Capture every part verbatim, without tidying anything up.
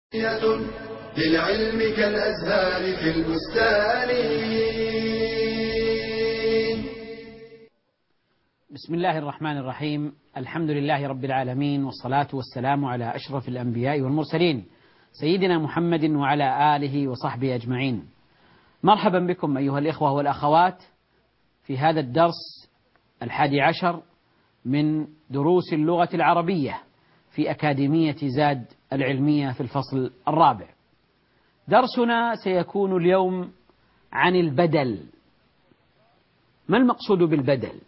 للعلم كالأزهار في البستان. بسم الله الرحمن الرحيم. الحمد لله رب العالمين، والصلاة والسلام على أشرف الأنبياء والمرسلين سيدنا محمد وعلى آله وصحبه أجمعين. مرحبا بكم أيها الإخوة والأخوات في هذا الدرس الحادي عشر من دروس اللغة العربية في أكاديمية زاد العلمية في الفصل الرابع. درسنا سيكون اليوم عن البدل. ما المقصود بالبدل؟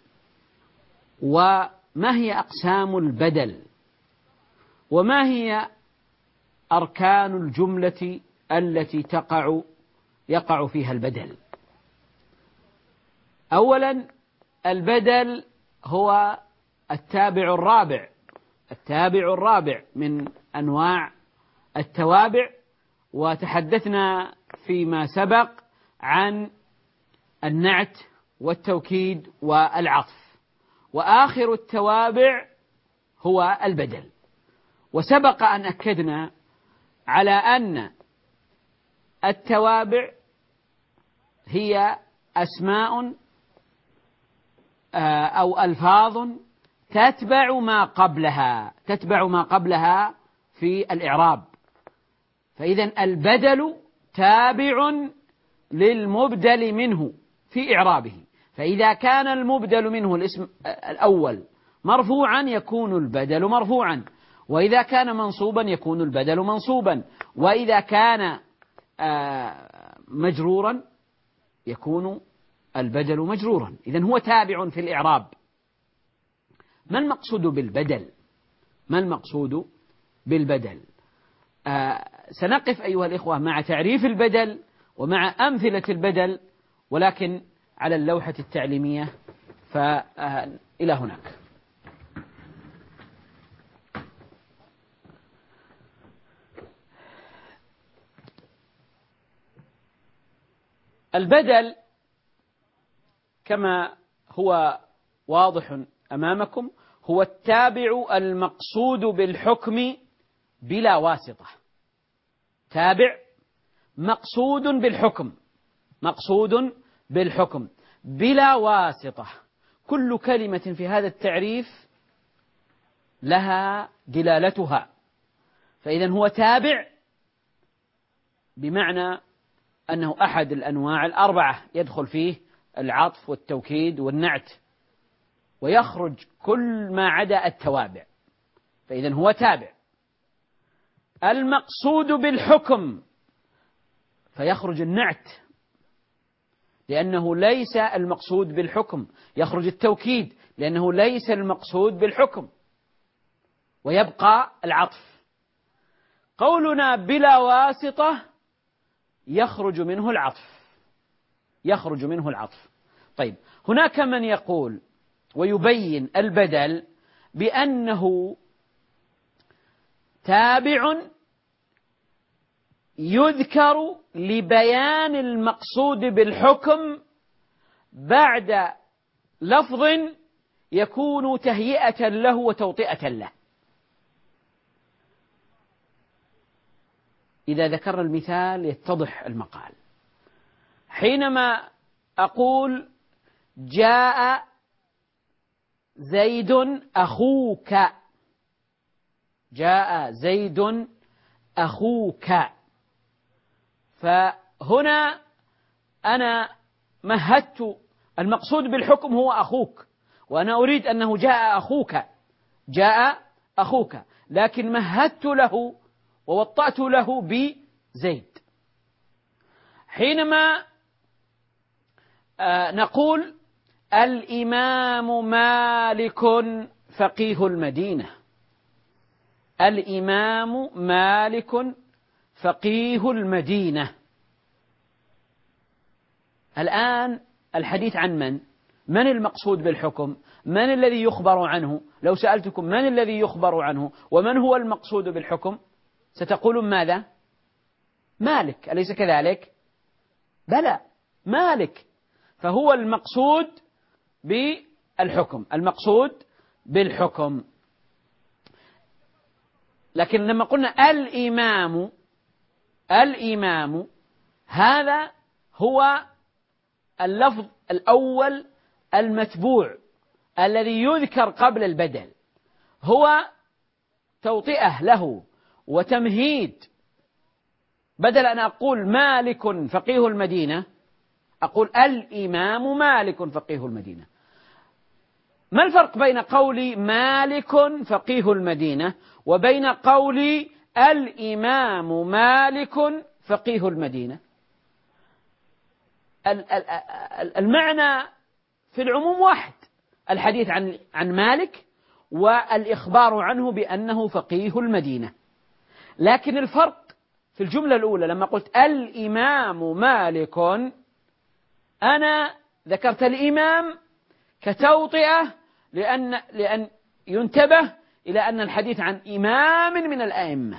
وما هي أقسام البدل؟ وما هي أركان الجملة التي تقع يقع فيها البدل؟ أولا، البدل هو التابع الرابع التابع الرابع من أنواع التوابع، وتحدثنا فيما سبق عن النعت والتوكيد والعطف، وآخر التوابع هو البدل. وسبق أن أكدنا على أن التوابع هي أسماء أو ألفاظ تتبع ما قبلها تتبع ما قبلها في الإعراب. فإذا البدل تابع للمبدل منه في إعرابه، فإذا كان المبدل منه الاسم الأول مرفوعا يكون البدل مرفوعا، وإذا كان منصوبا يكون البدل منصوبا، وإذا كان مجرورا يكون البدل مجرورا. إذن هو تابع في الإعراب. ما المقصود بالبدل؟ ما المقصود بالبدل؟ آه سنقف أيها الإخوة مع تعريف البدل ومع أمثلة البدل، ولكن على اللوحة التعليمية فإلى هناك. البدل كما هو واضح أمامكم هو التابع المقصود بالحكم بلا واسطة. تابع مقصود بالحكم مقصود بالحكم بلا واسطة. كل كلمة في هذا التعريف لها دلالتها، فإذا هو تابع بمعنى أنه أحد الأنواع الأربعة يدخل فيه العطف والتوكيد والنعت، ويخرج كل ما عدا التوابع، فإذا هو تابع. المقصود بالحكم فيخرج النعت لأنه ليس المقصود بالحكم، يخرج التوكيد لأنه ليس المقصود بالحكم، ويبقى العطف. قولنا بلا واسطة يخرج منه العطف يخرج منه العطف طيب، هناك من يقول ويبين البدل بأنه تابع يذكر لبيان المقصود بالحكم بعد لفظ يكون تهيئة له وتوطئة له. إذا ذكرنا المثال يتضح المقال. حينما أقول جاء زيد أخوك جاء زيد أخوك فهنا أنا مهدت المقصود بالحكم هو أخوك، وأنا أريد أنه جاء أخوك جاء أخوك لكن مهدت له ووطأت له بزيد. حينما آه نقول الإمام مالك فقيه المدينة الإمام مالك فقيه المدينة الآن الحديث عن من؟ من المقصود بالحكم؟ من الذي يخبر عنه؟ لو سألتكم من الذي يخبر عنه ومن هو المقصود بالحكم ستقولون ماذا؟ مالك، أليس كذلك؟ بلى، مالك. فهو المقصود بالحكم المقصود بالحكم لكن لما قلنا الإمام الإمام، هذا هو اللفظ الأول المتبوع الذي يذكر قبل البدل، هو توطئة له وتمهيد. بدل أن أقول مالك فقيه المدينة أقول الإمام مالك فقيه المدينة. ما الفرق بين قولي مالك فقيه المدينة وبين قولي الإمام مالك فقيه المدينة؟ المعنى في العموم واحد، الحديث عن عن مالك والإخبار عنه بأنه فقيه المدينة، لكن الفرق في الجملة الأولى لما قلت الإمام مالك، أنا ذكرت الإمام كتوطئة لأن لأن ينتبه إلى أن الحديث عن إمام من الأئمة.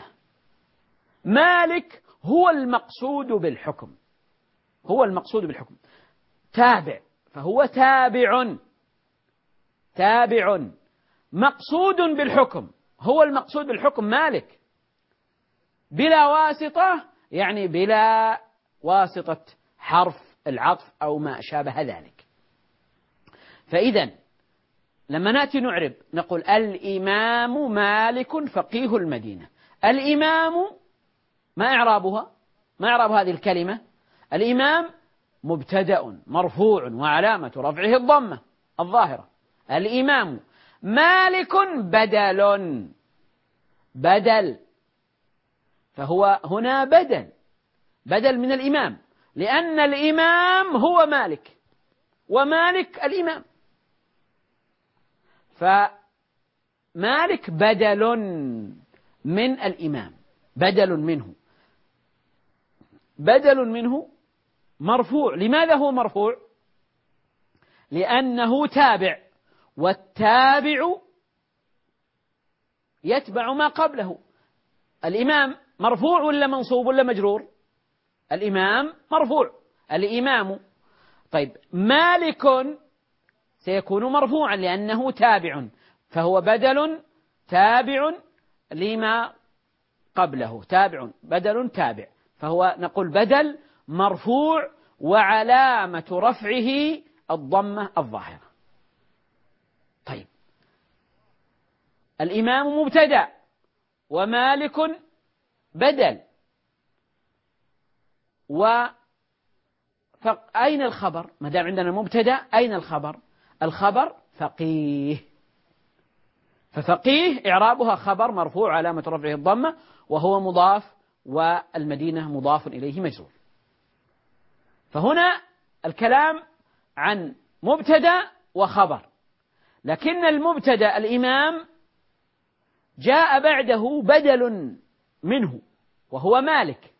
مالك هو المقصود بالحكم، هو المقصود بالحكم. تابع فهو تابع، تابع مقصود بالحكم، هو المقصود بالحكم مالك بلا واسطة، يعني بلا واسطة حرف العطف أو ما شابه ذلك. فإذا لما نأتي نعرب نقول الإمام مالك فقيه المدينة. الإمام ما إعرابها؟ ما إعراب هذه الكلمة؟ الإمام مبتدأ مرفوع وعلامة رفعه الضمة الظاهرة. الإمام مالك بدل، بدل، فهو هنا بدل، بدل من الإمام، لأن الإمام هو مالك ومالك الإمام، فمالك بدل من الإمام، بدل منه، بدل منه مرفوع. لماذا هو مرفوع؟ لأنه تابع، والتابع يتبع ما قبله. الإمام مرفوع ولا منصوب ولا مجرور؟ الإمام مرفوع، الإمام. طيب مالك سيكون مرفوعا لأنه تابع، فهو بدل تابع لما قبله، تابع بدل تابع، فهو نقول بدل مرفوع وعلامة رفعه الضمة الظاهرة. طيب الإمام مبتدأ ومالك بدل، وأين الخبر؟ ما دام عندنا مبتدأ أين الخبر؟ الخبر فقيه، ففقيه إعرابها خبر مرفوع علامة رفعه الضمة وهو مضاف والمدينة مضاف إليه مجرور. فهنا الكلام عن مبتدأ وخبر، لكن المبتدأ الإمام جاء بعده بدل منه وهو مالك.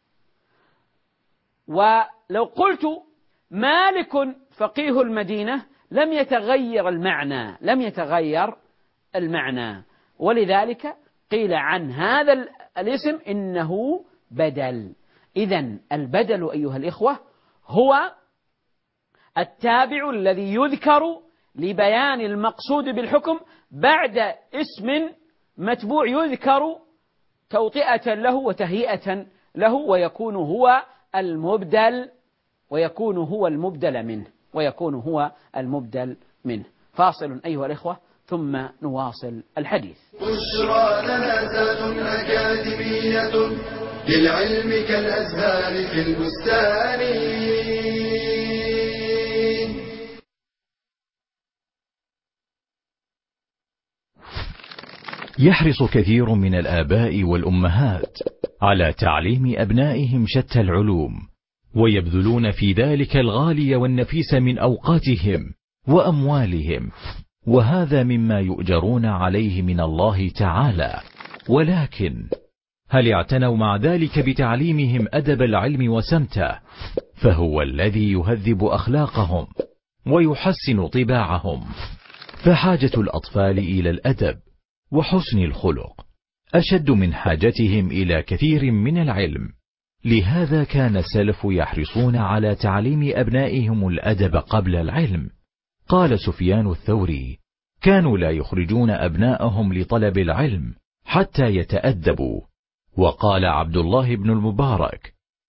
ولو قلت مالك فقيه المدينة لم يتغير المعنى، لم يتغير المعنى، ولذلك قيل عن هذا الاسم إنه بدل. إذن البدل أيها الإخوة هو التابع الذي يذكر لبيان المقصود بالحكم بعد اسم متبوع يذكر توطئة له وتهيئة له، ويكون هو المبدل، ويكون هو المبدل منه، ويكون هو المبدل منه. فاصل أيها الإخوة ثم نواصل الحديث. بشرى لنا ذات أكاديمية للعلم كالأزهار في البستان. يحرص كثير من الآباء والأمهات على تعليم أبنائهم شتى العلوم، ويبذلون في ذلك الغالي والنفيس من أوقاتهم وأموالهم، وهذا مما يؤجرون عليه من الله تعالى. ولكن هل اعتنوا مع ذلك بتعليمهم أدب العلم وسمته؟ فهو الذي يهذب أخلاقهم ويحسن طباعهم. فحاجة الأطفال إلى الأدب وحسن الخلق أشد من حاجتهم إلى كثير من العلم. لهذا كان السلف يحرصون على تعليم أبنائهم الأدب قبل العلم. قال سفيان الثوري: كانوا لا يخرجون أبناءهم لطلب العلم حتى يتأدبوا. وقال عبد الله بن المبارك: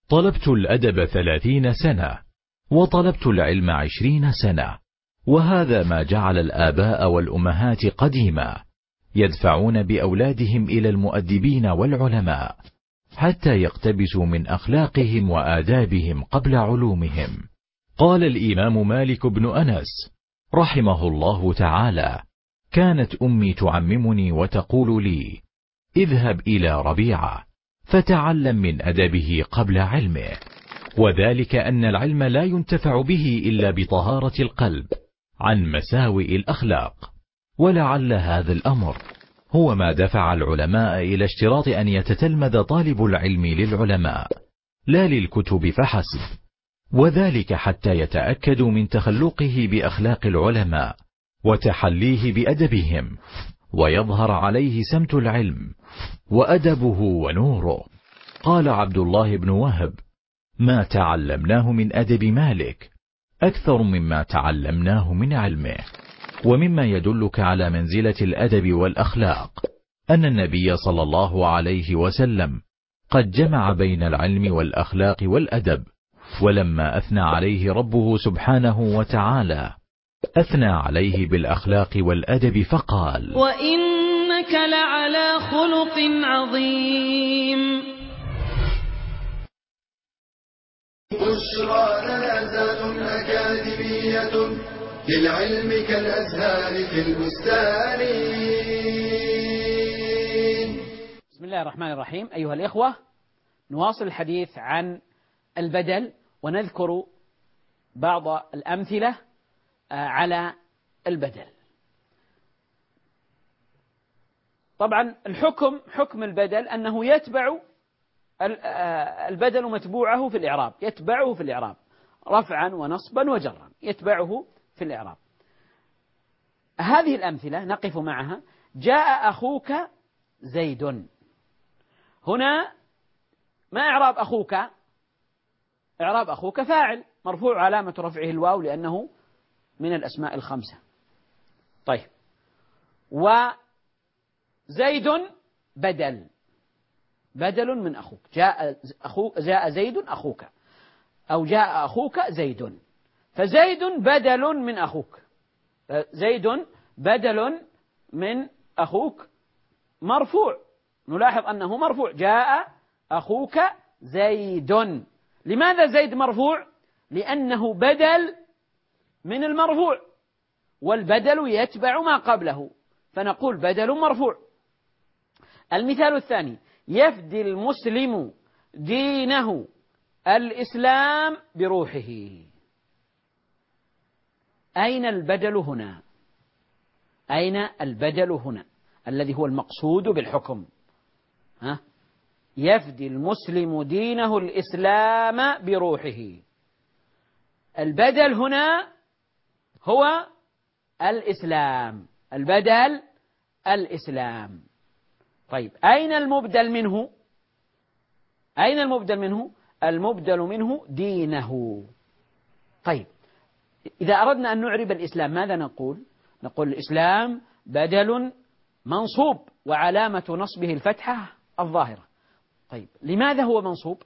طلبت الأدب ثلاثين سنة، وطلبت العلم عشرين سنة، وهذا ما جعل الآباء والأمهات قديما يدفعون بأولادهم إلى المؤدبين والعلماء حتى يقتبسوا من أخلاقهم وآدابهم قبل علومهم. قال الإمام مالك بن أنس رحمه الله تعالى: كانت أمي تعممني وتقول لي: اذهب إلى ربيعة فتعلم من أدبه قبل علمه، وذلك أن العلم لا ينتفع به إلا بطهارة القلب عن مساوئ الأخلاق. ولعل هذا الأمر هو ما دفع العلماء إلى اشتراط أن يتتلمذ طالب العلم للعلماء لا للكتب فحسب، وذلك حتى يتأكدوا من تخلقه بأخلاق العلماء وتحليه بأدبهم، ويظهر عليه سمت العلم وأدبه ونوره. قال عبد الله بن وهب: ما تعلمناه من أدب مالك أكثر مما تعلمناه من علمه. ومما يدلك على منزلة الأدب والأخلاق أن النبي صلى الله عليه وسلم قد جمع بين العلم والأخلاق والأدب، ولما أثنى عليه ربه سبحانه وتعالى أثنى عليه بالأخلاق والأدب فقال: وإنك لعلى خلق عظيم. بشرى لنا زاد أكاديمية للعلم كالأزهار في البستان. بسم الله الرحمن الرحيم. أيها الإخوة، نواصل الحديث عن البدل ونذكر بعض الأمثلة على البدل. طبعا الحكم حكم البدل أنه يتبع البدل متبوعه في الإعراب، يتبعه في الإعراب رفعا ونصبا وجرا، يتبعه في الإعراب. هذه الأمثلة نقف معها. جاء أخوك زيد، هنا ما إعراب أخوك؟ إعراب أخوك فاعل مرفوع علامة رفعه الواو لأنه من الأسماء الخمسة. طيب، وزيد بدل بدل من أخوك. جاء أخوك، جاء زيد أخوك، أو جاء أخوك زيد، فزيد بدل من أخوك. زيد بدل من أخوك مرفوع، نلاحظ أنه مرفوع. جاء أخوك زيد. لماذا زيد مرفوع؟ لأنه بدل من المرفوع، والبدل يتبع ما قبله، فنقول بدل مرفوع. المثال الثاني: يفدي المسلم دينه الإسلام بروحه. أين البدل هنا؟ أين البدل هنا الذي هو المقصود بالحكم؟ ها؟ يفدي المسلم دينه الإسلام بروحه. البدل هنا هو الإسلام، البدل الإسلام. طيب، أين المبدل منه؟ أين المبدل منه؟ المبدل منه دينه. طيب، إذا أردنا أن نعرب الإسلام ماذا نقول؟ نقول الإسلام بدل منصوب وعلامة نصبه الفتحة الظاهرة. طيب، لماذا هو منصوب؟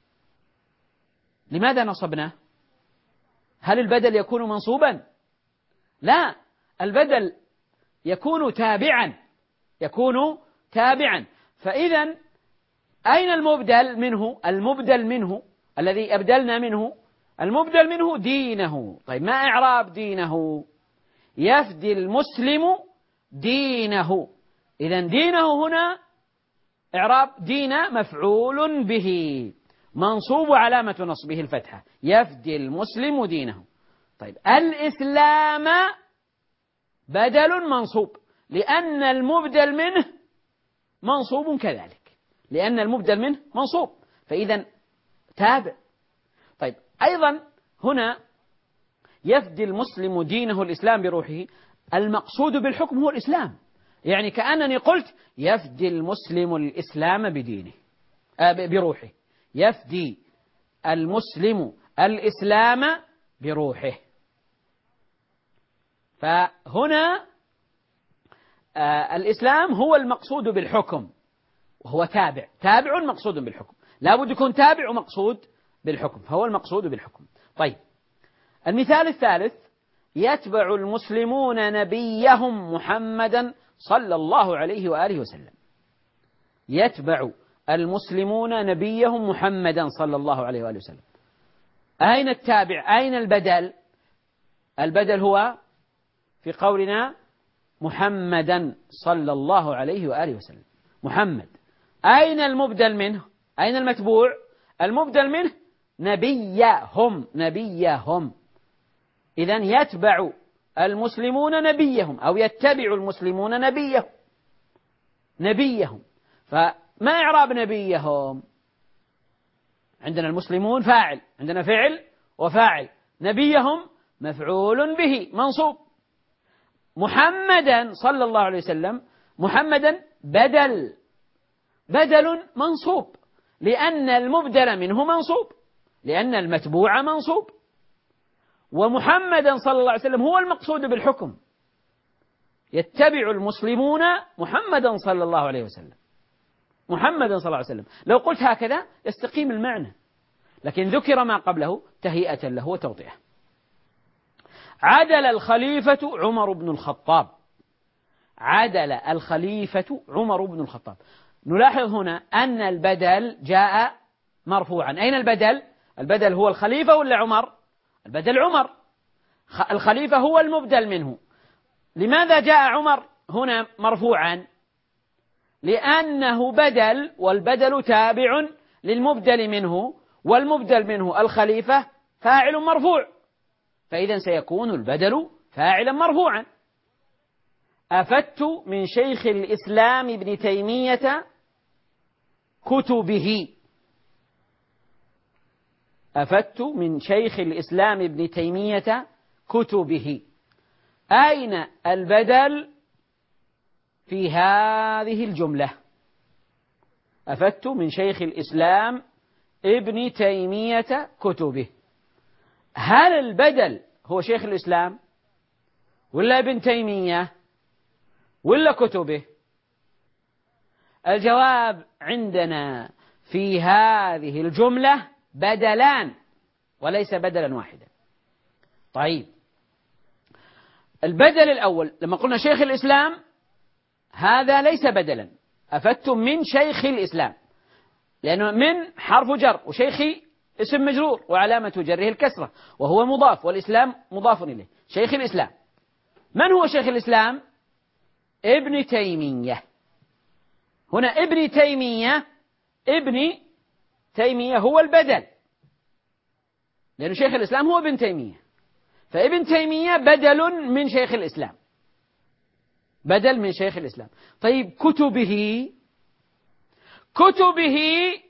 لماذا نصبناه؟ هل البدل يكون منصوبا؟ لا، البدل يكون تابعا، يكون تابعا. فإذا أين المبدل منه؟ المبدل منه الذي أبدلنا منه، المبدل منه دينه. طيب، ما إعراب دينه؟ يفدي المسلم دينه. إذا دينه هنا إعراب دين مفعول به منصوب علامة نصبه الفتحة، يفدي المسلم دينه. طيب، الإسلام بدل منصوب لأن المبدل منه منصوب كذلك، لأن المبدل منه منصوب، فإذا تابع. طيب، أيضا هنا يفدي المسلم دينه الإسلام بروحه، المقصود بالحكم هو الإسلام، يعني كأنني قلت يفدي المسلم الإسلام بدينه آه بروحه، يفدي المسلم الإسلام بروحه. فهنا آه الإسلام هو المقصود بالحكم، وهو تابع، تابع مقصود بالحكم. لا بد يكون تابع ومقصود بالحكم، فهو المقصود بالحكم. طيب، المثال الثالث: يتبع المسلمون نبيهم محمدا صلى الله عليه وآله وسلم. يتبع المسلمون نبيهم محمدا صلى الله عليه وآله وسلم. أين التابع؟ أين البدل؟ البدل هو في قولنا محمدا صلى الله عليه وآله وسلم. محمد. أين المبدل منه؟ أين المتبوع؟ المبدل منه نبيهم، نبيهم. إذن يتبع المسلمون نبيهم، أو يتبع المسلمون نبيهم، نبيهم. فما إعراب نبيهم؟ عندنا المسلمون فاعل، عندنا فعل وفاعل، نبيهم مفعول به منصوب. محمدا صلى الله عليه وسلم، محمدا بدل، بدل منصوب، لأن المبدل منه منصوب، لأن المتبوع منصوب، ومحمدا صلى الله عليه وسلم هو المقصود بالحكم. يتبع المسلمون محمدا صلى الله عليه وسلم، محمدا صلى الله عليه وسلم. لو قلت هكذا يستقيم المعنى، لكن ذكر ما قبله تهيئة له وتوضيحه. عدل الخليفة عمر بن الخطاب. عدل الخليفة عمر بن الخطاب. نلاحظ هنا أن البدل جاء مرفوعا. أين البدل؟ البدل هو الخليفة ولا عمر؟ البدل عمر، الخليفة هو المبدل منه. لماذا جاء عمر هنا مرفوعا؟ لأنه بدل، والبدل تابع للمبدل منه، والمبدل منه الخليفة فاعل مرفوع، فإذا سيكون البدل فاعلا مرفوعا. أفدت من شيخ الإسلام ابن تيمية كتبه. أفدت من شيخ الإسلام ابن تيمية كتبه. أين البدل في هذه الجملة؟ أفدت من شيخ الإسلام ابن تيمية كتبه. هل البدل هو شيخ الإسلام ولا ابن تيمية ولا كتبه؟ الجواب عندنا في هذه الجملة بدلان وليس بدلا واحدا. طيب، البدل الأول لما قلنا شيخ الإسلام هذا ليس بدلا. أفدت من شيخ الإسلام، لأنه من حرف جر، وشيخي اسم مجرور وعلامة جره الكسرة، وهو مضاف، والإسلام مضاف إليه. شيخ الإسلام. من هو شيخ الإسلام؟ ابن تيمية. هنا ابن تيمية، ابن تيمية هو البدل، لأن شيخ الإسلام هو ابن تيمية، فابن تيمية بدل من شيخ الإسلام، بدل من شيخ الإسلام. طيب، كتبه. كتبه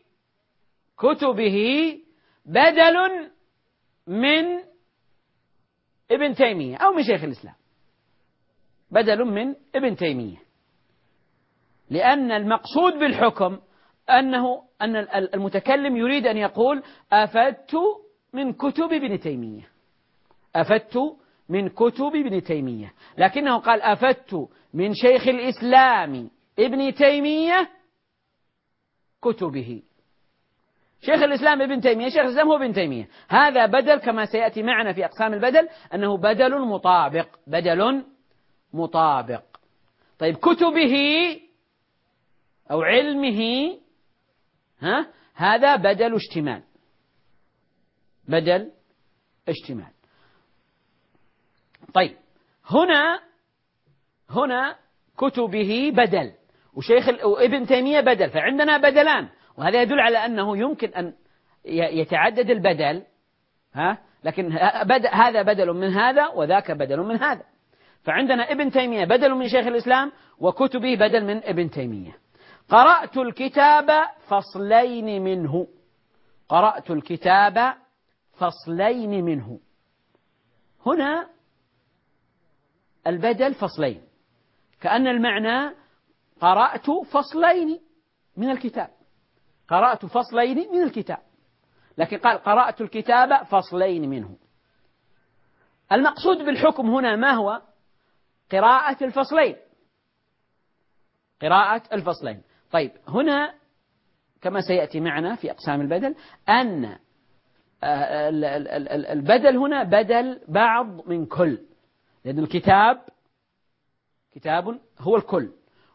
كتبه بدل من ابن تيمية أو من شيخ الإسلام، بدل من ابن تيمية، لأن المقصود بالحكم أنه أن المتكلم يريد أن يقول أفدت من كتب ابن تيمية، أفدت من كتب ابن تيمية، لكنه قال أفدت من شيخ الإسلام ابن تيمية كتبه. شيخ الإسلام ابن تيمية، شيخ الإسلام هو ابن تيمية. هذا بدل كما سيأتي معنا في أقسام البدل، أنه بدل مطابق، بدل مطابق. طيب، كتبه أو علمه، ها هذا بدل اشتمال، بدل اشتمال. طيب، هنا هنا كتبه بدل، وشيخ ابن تيمية بدل، فعندنا بدلان، وهذا يدل على أنه يمكن أن يتعدد البدل، ها لكن هذا بدل من هذا وذاك بدل من هذا. فعندنا ابن تيمية بدل من شيخ الإسلام، وكتبه بدل من ابن تيمية. قرأت الكتاب فصلين منه. قرأت الكتاب فصلين منه. هنا البدل فصلين، كأن المعنى قرأت فصلين من الكتاب، قرأت فصلين من الكتاب، لكن قال قرأت الكتاب فصلين منه. المقصود بالحكم هنا ما هو؟ قراءة الفصلين، قراءة الفصلين. طيب، هنا كما سيأتي معنا في أقسام البدل أن البدل هنا بدل بعض من كل، لأن الكتاب كتاب هو الكل،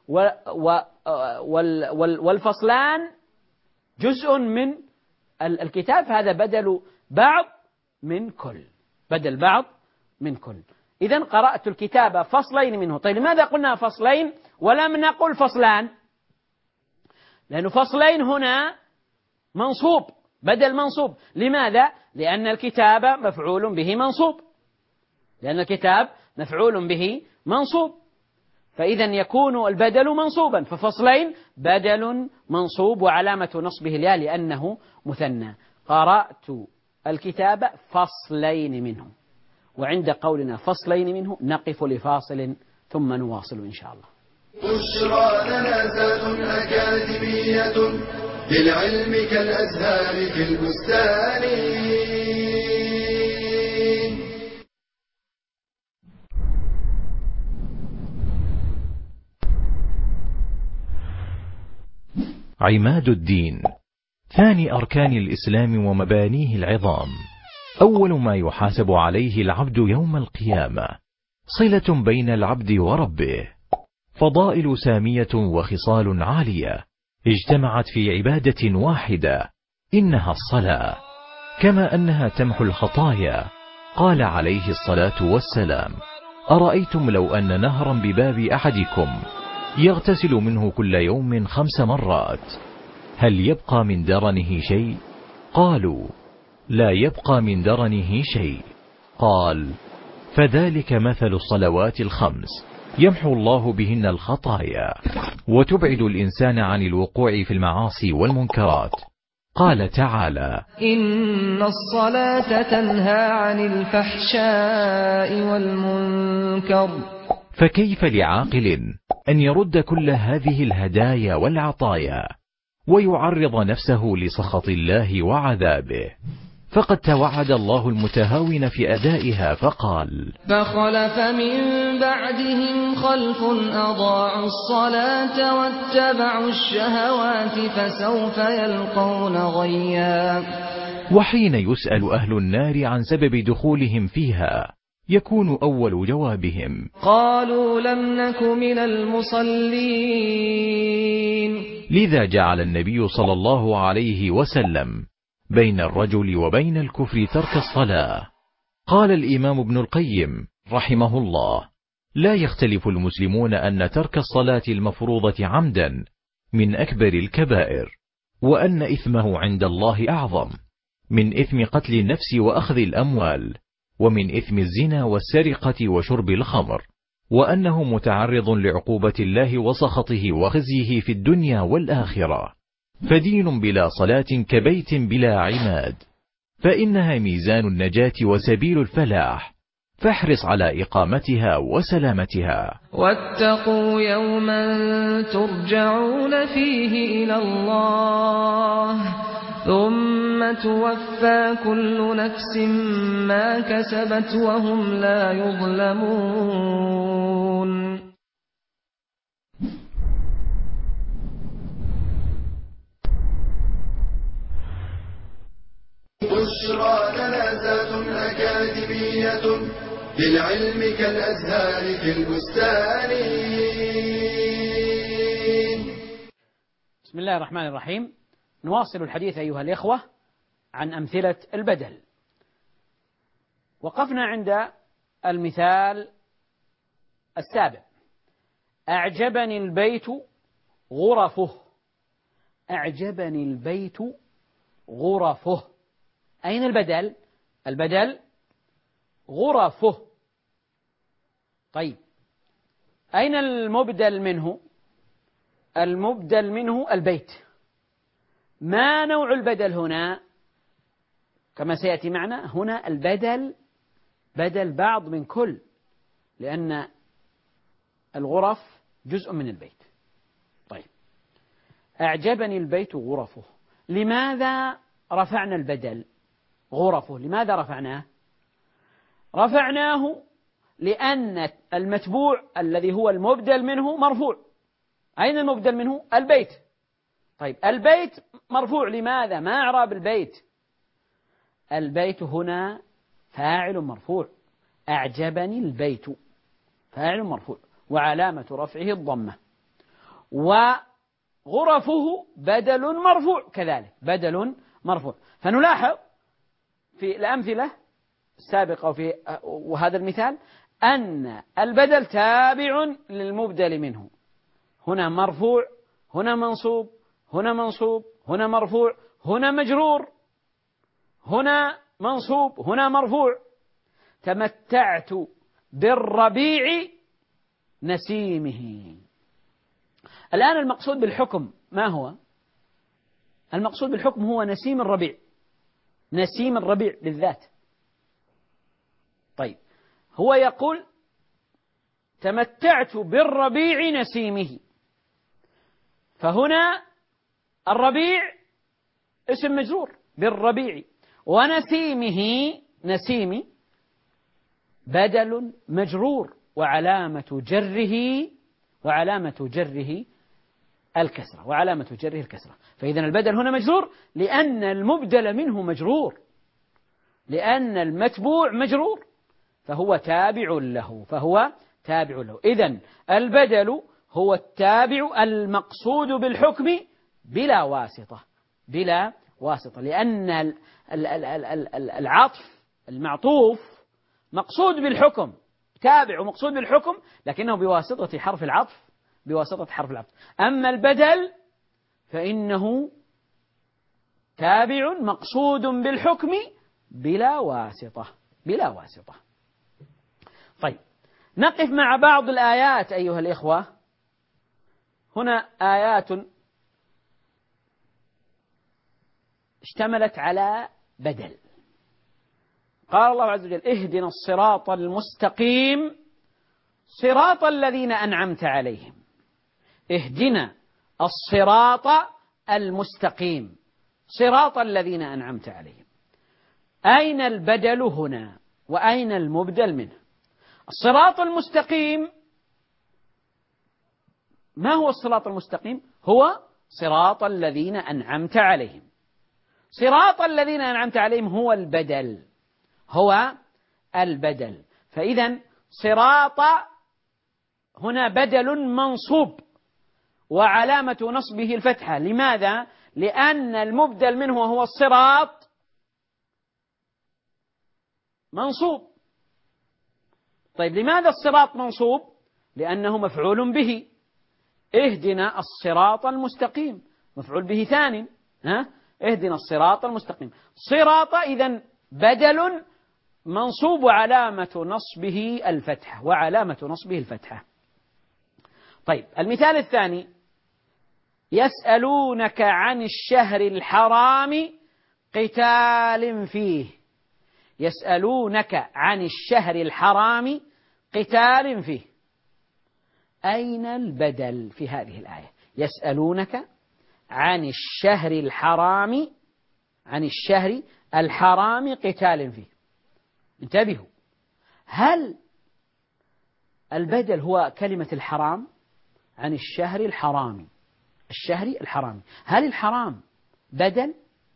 والفصلان جزء من الكتاب، هذا بدل بعض من كل، بدل بعض من كل. إذن قرأت الكتاب فصلين منه. طيب لماذا قلنا فصلين ولم نقل فصلان؟ لأن فصلين هنا منصوب، بدل منصوب. لماذا؟ لأن الكتاب مفعول به منصوب، لأن الكتاب مفعول به منصوب، فإذا يكون البدل منصوبا، ففصلين بدل منصوب وعلامة نصبه الياء لأنه مثنى. قرأت الكتاب فصلين منه، وعند قولنا فصلين منه نقف لفاصل ثم نواصل إن شاء الله. بشرى لنا ذات أكاديمية للعلم كالأزهار في البستان. عماد الدين، ثاني أركان الإسلام ومبانيه العظام، أول ما يحاسب عليه العبد يوم القيامة، صلة بين العبد وربه، فضائل سامية وخصال عالية اجتمعت في عبادة واحدة، إنها الصلاة، كما أنها تمحو الخطايا. قال عليه الصلاة والسلام: أرأيتم لو أن نهرا بباب أحدكم يغتسل منه كل يوم خمس مرات هل يبقى من درنه شيء؟ قالوا: لا يبقى من درنه شيء. قال: فذلك مثل الصلوات الخمس يمحو الله بهن الخطايا وتبعد الإنسان عن الوقوع في المعاصي والمنكرات. قال تعالى: إن الصلاة تنهى عن الفحشاء والمنكر. فكيف لعاقل أن يرد كل هذه الهدايا والعطايا ويعرض نفسه لسخط الله وعذابه؟ فقد توعد الله المتهاون في أدائها فقال: فخلف من بعدهم خلف أضاعوا الصلاة واتبعوا الشهوات فسوف يلقون غيا. وحين يسأل أهل النار عن سبب دخولهم فيها يكون أول جوابهم: قالوا لم نك من المصلين. لذا جعل النبي صلى الله عليه وسلم بين الرجل وبين الكفر ترك الصلاة. قال الإمام ابن القيم رحمه الله: لا يختلف المسلمون أن ترك الصلاة المفروضة عمدا من أكبر الكبائر، وأن إثمه عند الله أعظم من إثم قتل النفس وأخذ الأموال، ومن إثم الزنا والسرقة وشرب الخمر، وأنه متعرض لعقوبة الله وسخطه وخزيه في الدنيا والآخرة. فدين بلا صلاة كبيت بلا عماد، فإنها ميزان النجاة وسبيل الفلاح، فاحرص على إقامتها وسلامتها. واتقوا يوما ترجعون فيه إلى الله ثم توفى كل نفس ما كسبت وهم لا يظلمون. بشرى لنا ذات أكاديمية للعلم كالأزهار في البستان. بسم الله الرحمن الرحيم. نواصل الحديث أيها الإخوة عن أمثلة البدل. وقفنا عند المثال السابع: أعجبني البيت غرفه. أعجبني البيت غرفه. أين البدل؟ البدل غرفه. طيب أين المبدل منه؟ المبدل منه البيت. ما نوع البدل هنا؟ كما سيأتي معنا هنا البدل بدل بعض من كل، لأن الغرف جزء من البيت. طيب أعجبني البيت غرفه. لماذا رفعنا البدل غرفه؟ لماذا رفعناه؟ رفعناه لأن المتبوع الذي هو المبدل منه مرفوع. أين المبدل منه؟ البيت. طيب البيت مرفوع، لماذا؟ ما إعراب البيت؟ البيت هنا فاعل مرفوع، أعجبني البيت فاعل مرفوع وعلامة رفعه الضمة، وغرفه بدل مرفوع كذلك بدل مرفوع. فنلاحظ في الأمثلة السابقة وفي وهذا المثال أن البدل تابع للمبدل منه، هنا مرفوع، هنا منصوب، هنا منصوب، هنا مرفوع، هنا مجرور، هنا منصوب، هنا مرفوع. تمتعت بالربيع نسيمه. الآن المقصود بالحكم ما هو؟ المقصود بالحكم هو نسيم الربيع، نسيم الربيع بالذات. طيب هو يقول تمتعت بالربيع نسيمه، فهنا الربيع اسم مجرور بالربيع، ونسيمه نسيمي بدل مجرور وعلامة جره وعلامة جره الكسرة وعلامة جره الكسرة. فإذا البدل هنا مجرور لأن المبدل منه مجرور، لأن المتبوع مجرور، فهو تابع له فهو تابع له. إذن البدل هو التابع المقصود بالحكم بلا واسطة، بلا واسطة، لأن العطف المعطوف مقصود بالحكم، تابع ومقصود بالحكم، لكنه بواسطة حرف العطف، بواسطة حرف العطف. أما البدل فإنه تابع مقصود بالحكم بلا واسطة، بلا واسطة. طيب نقف مع بعض الآيات أيها الإخوة. هنا آيات اشتملت على بدل. قال الله عز وجل اهدنا الصراط المستقيم صراط الذين أنعمت عليهم. اهدنا الصراط المستقيم صراط الذين أنعمت عليهم. أين البدل هنا وأين المبدل منه؟ الصراط المستقيم، ما هو الصراط المستقيم؟ هو صراط الذين أنعمت عليهم. صراط الذين أنعمت عليهم هو البدل، هو البدل. فإذا صراط هنا بدل منصوب وعلامة نصبه الفتحة. لماذا؟ لأن المبدل منه وهو الصراط منصوب. طيب لماذا الصراط منصوب؟ لأنه مفعول به. اهدنا الصراط المستقيم مفعول به ثاني، ها؟ اهدنا الصراط المستقيم. صراط إذن بدل منصوب وعلامة نصبه الفتحة، وعلامة نصبه الفتحة. طيب المثال الثاني يسألونك عن الشهر الحرام قتال فيه. يسألونك عن الشهر الحرام قتال فيه. أين البدل في هذه الآية؟ يسألونك عن الشهر الحرام، عن الشهر الحرام قتال فيه. انتبهوا، هل البدل هو كلمة الحرام؟ عن الشهر الحرام، الشهر الحرام. هل الحرام بدل؟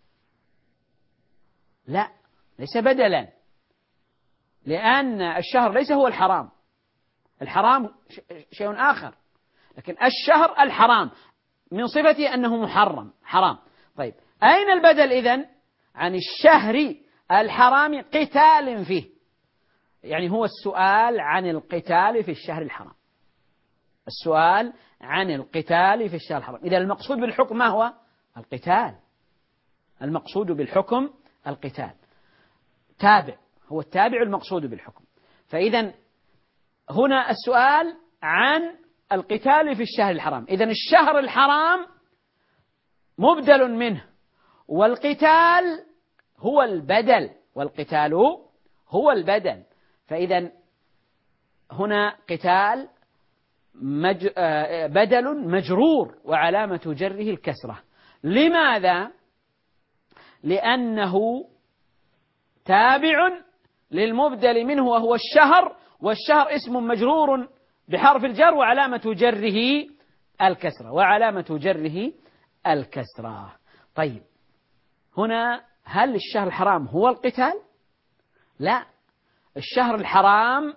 لا، ليس بدلا، لأن الشهر ليس هو الحرام، الحرام شيء آخر، لكن الشهر الحرام من صفته أنه محرم حرام. طيب أين البدل إذن؟ عن الشهر الحرام قتال فيه، يعني هو السؤال عن القتال في الشهر الحرام، السؤال عن القتال في الشهر الحرام. إذا المقصود بالحكم ما هو؟ القتال. المقصود بالحكم القتال، تابع، هو التابع المقصود بالحكم. فإذا هنا السؤال عن القتال في الشهر الحرام. إذن الشهر الحرام مبدل منه، والقتال هو البدل، والقتال هو البدل. فإذا هنا قتال مج... بدل مجرور وعلامة جره الكسرة. لماذا؟ لأنه تابع للمبدل منه وهو الشهر، والشهر اسم مجرور بحرف الجر وعلامة جره الكسرة، وعلامة جره الكسرة. طيب هنا هل الشهر الحرام هو القتال؟ لا، الشهر الحرام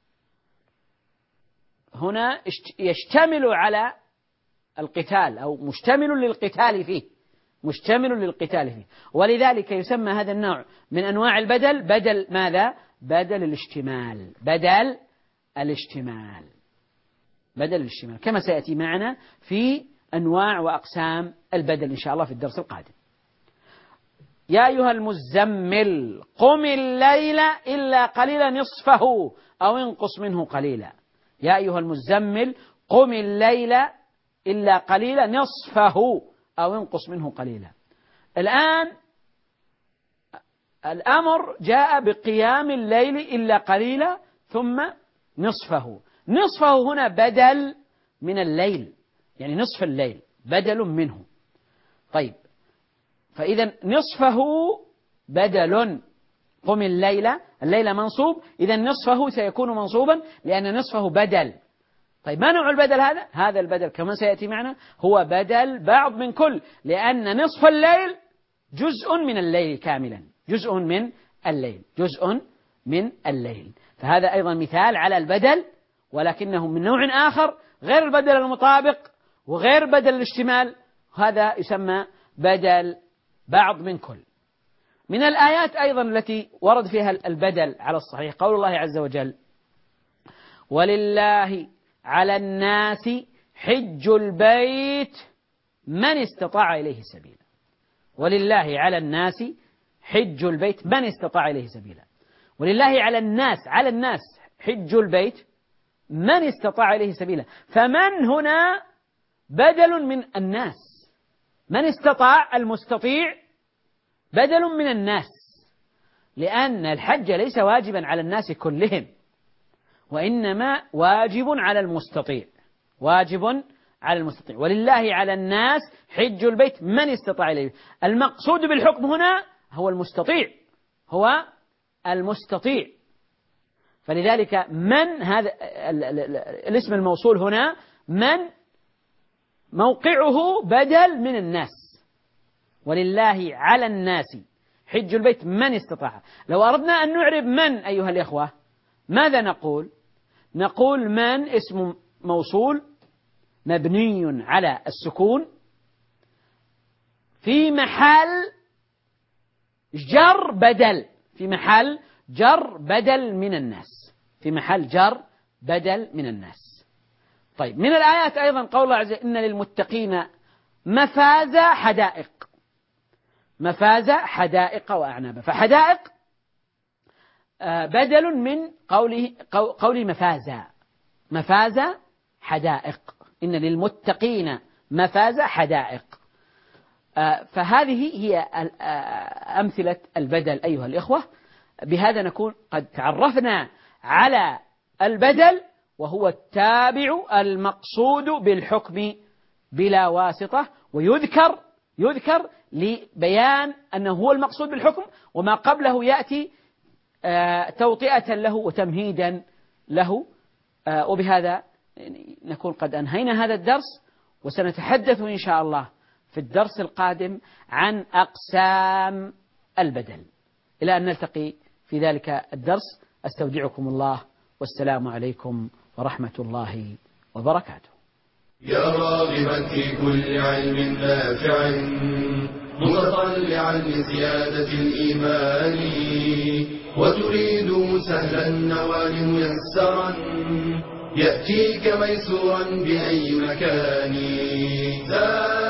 هنا يشتمل على القتال أو مشتمل للقتال فيه، مشتمل للقتال فيه، ولذلك يسمى هذا النوع من أنواع البدل بدل ماذا؟ بدل الاشتمال، بدل الاشتمال، بدل الاشتمال، كما سيأتي معنا في أنواع وأقسام البدل إن شاء الله في الدرس القادم. يا أيها المزمل قم الليل إلا قليلا نصفه أو انقص منه قليلا. يا أيها المزمل قم الليل إلا قليلا نصفه أو انقص منه قليلا. الآن الأمر جاء بقيام الليل إلا قليلا ثم نصفه. نصفه هنا بدل من الليل، يعني نصف الليل بدل منه. طيب، فإذا نصفه بدل، قم الليل، الليل منصوب، إذا نصفه سيكون منصوبا لأن نصفه بدل. طيب، ما نوع البدل هذا؟ هذا البدل كما سيأتي معنا هو بدل بعض من كل، لأن نصف الليل جزء من الليل كاملا، جزء من الليل، جزء من الليل. فهذا أيضا مثال على البدل، ولكنه من نوع آخر غير البدل المطابق وغير بدل الاشتمال، هذا يسمى بدل بعض من كل. من الآيات أيضا التي ورد فيها البدل على الصحيح قول الله عز وجل: ولله على الناس حج البيت من استطاع إليه سبيلا. ولله على الناس حج البيت من استطاع إليه سبيلا. ولله على الناس، على الناس حج البيت من استطاع إليه سبيلا. فمن هنا بدل من الناس، من استطاع المستطيع بدل من الناس، لأن الحج ليس واجبا على الناس كلهم، وإنما واجب على المستطيع، واجب على المستطيع. ولله على الناس حج البيت من استطاع إليه. المقصود بالحكم هنا هو المستطيع، هو المستطيع. فلذلك من هذا الاسم الموصول هنا من موقعه بدل من الناس. ولله على الناس حج البيت من استطاع. لو أردنا أن نعرب من أيها الإخوة ماذا نقول؟ نقول من اسم موصول مبني على السكون في محل جر بدل، في محل جر بدل من الناس، في محل جر بدل من الناس. طيب، من الآيات أيضا قول الله عز وجل: إن للمتقين مفازا حدائق، مفازا حدائق وأعنابا. فحدائق بدل من قوله قول مفازا، مفازا حدائق، إن للمتقين مفازا حدائق. فهذه هي أمثلة البدل أيها الإخوة. بهذا نكون قد تعرفنا على البدل، وهو التابع المقصود بالحكم بلا واسطة، ويذكر يذكر لبيان أنه هو المقصود بالحكم، وما قبله يأتي توطئة له وتمهيدا له. وبهذا نكون قد أنهينا هذا الدرس، وسنتحدث إن شاء الله في الدرس القادم عن أقسام البدل. إلى أن نلتقي في ذلك الدرس أستودعكم الله، والسلام عليكم ورحمة الله وبركاته. يا راغبا في كل علم نافع متطلعا لزيادة الإيمان وتريد سهلا النوال ميسرا يأتيك ميسورا بأي مكان.